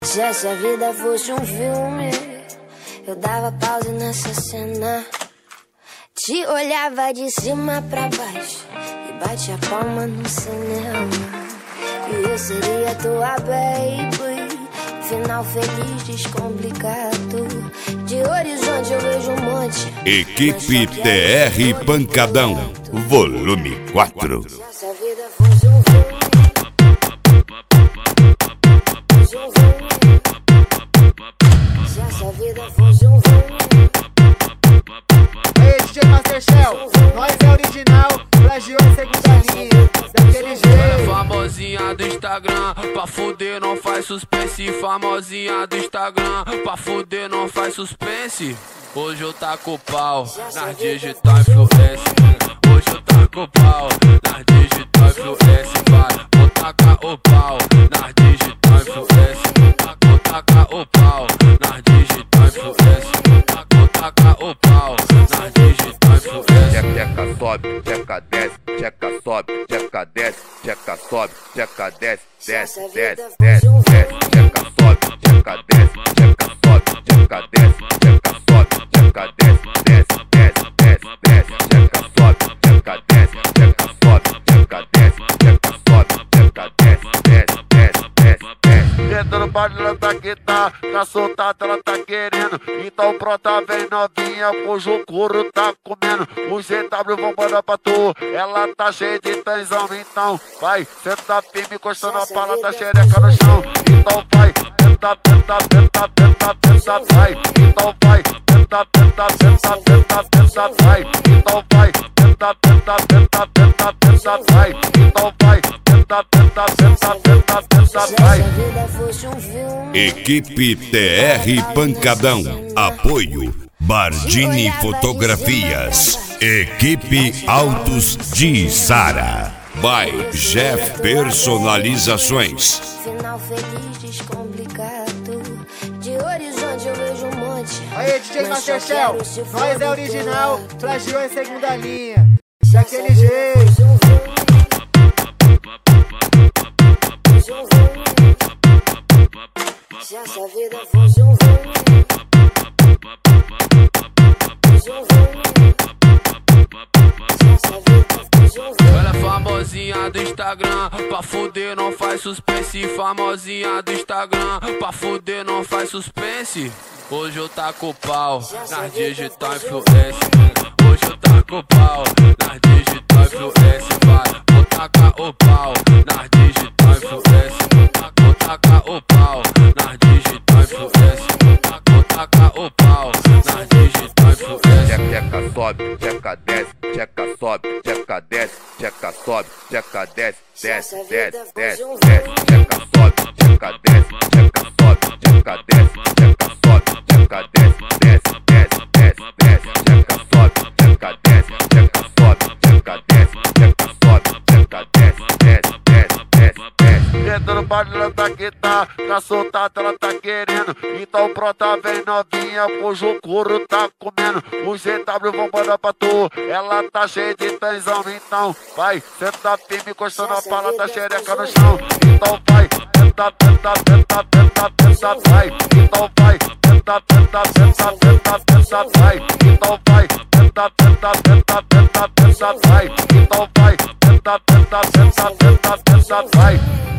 Se essa vida fosse um filme, eu dava pausa nessa cena. Te olhava de cima pra baixo e batia palma no cinema. E eu seria tua baby, final feliz, descomplicado. De horizonte eu vejo um monte. Equipe TR Pancadão, volume 4. Se essa vida fosse um filme, se essa vida fosse um filme. Ei, DJ Masterchef, nós é original, plagiou em segunda linha, daquele jeito. Ela é famosinha do Instagram, pra fuder não faz suspense. Famosinha do Instagram, pra fuder não faz suspense. Hoje eu taco o pau nas digital influência. Hoje eu taco o pau nas digital influência. Vai, vou tacar o pau nas digital influência. Vou tacar o pau nas digital influência. Vou tacar o pau nas digital influência. Tcheca sobe, tcheca desce, tcheca sobe, tcheca desce, tcheca sobe, tcheca desce, desce, desce, desce, desce, tcheca sobe, tcheca desce, tcheca sobe, tcheca desce, tcheca sobe, tcheca desce, desce, desce, desce, desce, tcheca sobe, tcheca desce, tcheca sobe, tcheca desce, tcheca sobe, tcheca desce, desce, desce, desce, desce. Dentro do baile ela tá que tá soltada, ela tá querendo. Então brota bem novinha, cujo o couro tá comendo. Os ZW vão mandar pra tu, ela tá cheia de tensão. Então vai, senta firme, encostando a pala da xereca no chão. Então vai, tenta, tenta, tenta, tenta, tenta, vai. Então vai, tenta, tenta, tenta, tenta, tenta, vai. Então vai, tenta, tenta, tenta, tenta, tenta, vai. Então vai, tenta, tenta, tenta, tenta, tenta, vai. Equipe TR Pancadão, apoio Bardini Fotografias, Equipe Autos de Sara, by Jeff Personalizações. Final feliz, descomplicado. De horizonte eu vejo um monte. Aí, DJ Masterchef, nós é original, plagiou em segunda linha, daquele jeito. Se essa vida fosse um filme, Ela é famosinha do Instagram, pra fuder não faz suspense. Famosinha do Instagram, pra fuder não faz suspense. Hoje eu taco o pau nas digital influência. Hoje eu taco o pau nas digital influência. Vai, vou tacar o pau nas digital influência. Vou tacar o pau nas digital influência. Vou tacar o pau nas digital influência. Tcheca sobe, tcheca desce, tcheca sobe, tcheca desce, tcheca sobe, tcheca desce, desce, desce, desce, desce, tcheca sobe, tcheca desce, tcheca sobe, tcheca desce, tcheca sobe, tcheca desce, desce, desce, desce, desce, tcheca sobe, tcheca desce, tcheca sobe, tcheca desce, tcheca sobe, tcheca desce, desce, desce, desce, desce. Dentro do baile ela tá que tá soltada, ela tá querendo. Então brota bem novinha, cujo o couro tá comendo. Os ZW vão mandar pra tu, ela tá cheia de tensão. Então vai, senta firme, encostando a pala da xereca no chão. Então vai, tenta, tenta, tenta, tenta, tenta, vai. Então vai, tenta, tenta, tenta, tenta, tenta, vai. Então vai, tenta, tenta, tenta, tenta, tenta, vai. Então vai, tenta, tenta, tenta, tenta, tenta, vai.